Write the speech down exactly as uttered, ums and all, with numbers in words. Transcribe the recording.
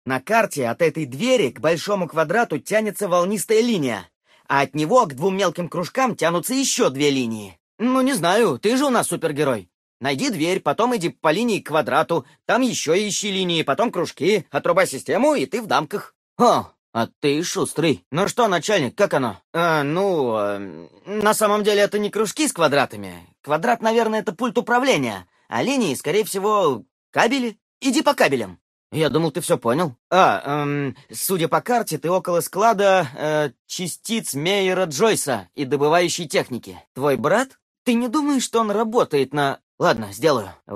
На карте от этой двери к большому квадрату тянется волнистая линия, а от него к двум мелким кружкам тянутся еще две линии. Ну, не знаю, ты же у нас супергерой. Найди дверь, потом иди по линии к квадрату, там еще ищи линии, потом кружки, отрубай систему, и ты в дамках. О, а ты шустрый. Ну что, начальник, как оно? А, ну, э, на самом деле это не кружки с квадратами. Квадрат, наверное, это пульт управления, а линии, скорее всего, кабели. Иди по кабелям. Я думал, ты все понял. А, эм, судя по карте, ты около склада э, частиц Мейера Джойса и добывающей техники. Твой брат? Ты не думаешь, что он работает на... Ладно, сделаю.